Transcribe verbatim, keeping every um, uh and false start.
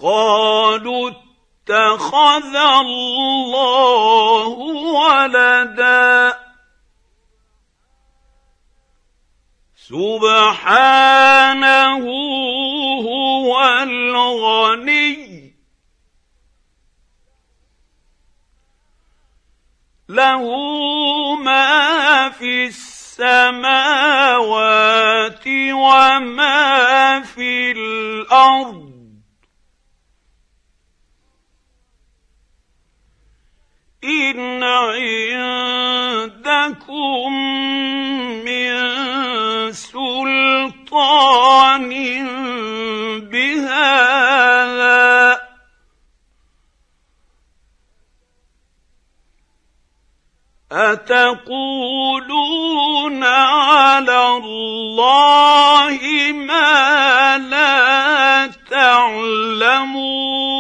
قالوا اتخذ الله ولدا سبحانه هو الغني له ما في السماوات وما في الأرض إن عندكم من سلطان بهذا أتقولون على الله ما لا تعلمون